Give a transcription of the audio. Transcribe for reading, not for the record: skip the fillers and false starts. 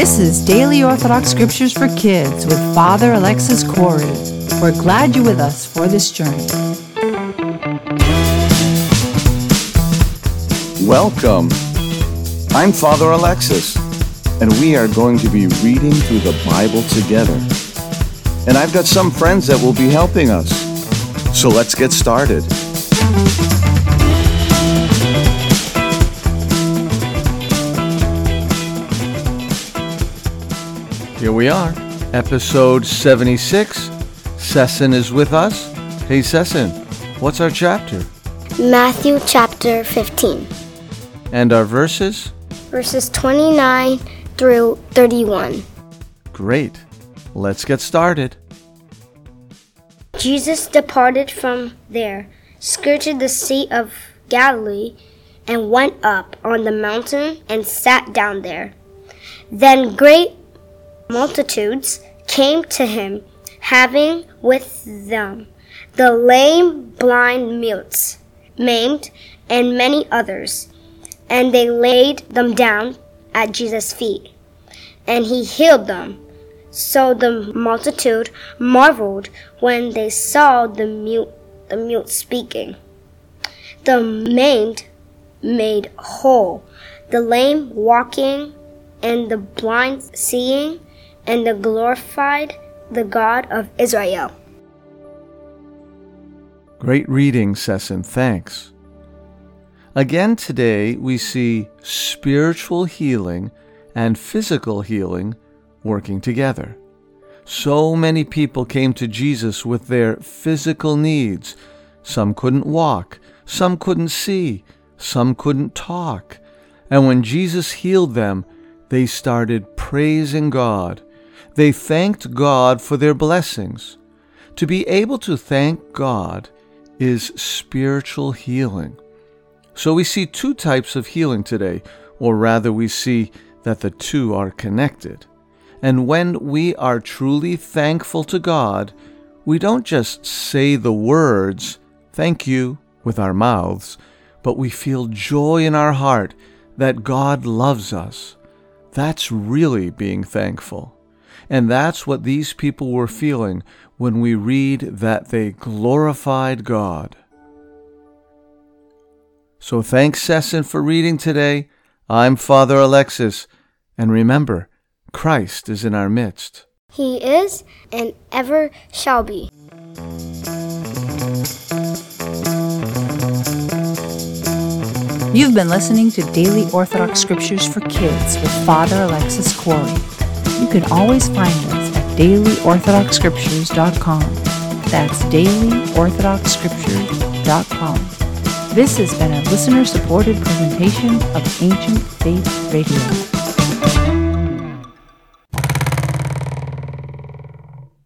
This is Daily Orthodox Scriptures for Kids with Father Alexis Corey. We're glad you're with us for this journey. Welcome. I'm Father Alexis, and we are going to be reading through the Bible together. And I've got some friends that will be helping us. So let's get started. Here we are, episode 76. Sesson is with us. Hey Sesson, what's our chapter? Matthew chapter 15. And our verses? Verses 29 through 31. Great. Let's get started. Jesus departed from there, skirted the Sea of Galilee, and went up on the mountain and sat down there. Then great multitudes came to him, having with them the lame, blind, mutes, maimed, and many others. And they laid them down at Jesus' feet, and he healed them. So the multitude marveled when they saw the mute speaking, the maimed made whole, the lame walking, and the blind seeing, and they glorified the God of Israel. Great reading, Sesson. Thanks. Again today we see spiritual healing and physical healing working together. So many people came to Jesus with their physical needs. Some couldn't walk, some couldn't see, some couldn't talk. And when Jesus healed them, they started praising God. They thanked God for their blessings. To be able to thank God is spiritual healing. So we see two types of healing today, or rather we see that the two are connected. And when we are truly thankful to God, we don't just say the words, "thank you," with our mouths, but we feel joy in our heart that God loves us. That's really being thankful. And that's what these people were feeling when we read that they glorified God. So thanks, Sesson, for reading today. I'm Father Alexis. And remember, Christ is in our midst. He is and ever shall be. You've been listening to Daily Orthodox Scriptures for Kids with Father Alexis Corey. You can always find us at dailyorthodoxscriptures.com. That's dailyorthodoxscriptures.com. This has been a listener-supported presentation of Ancient Faith Radio.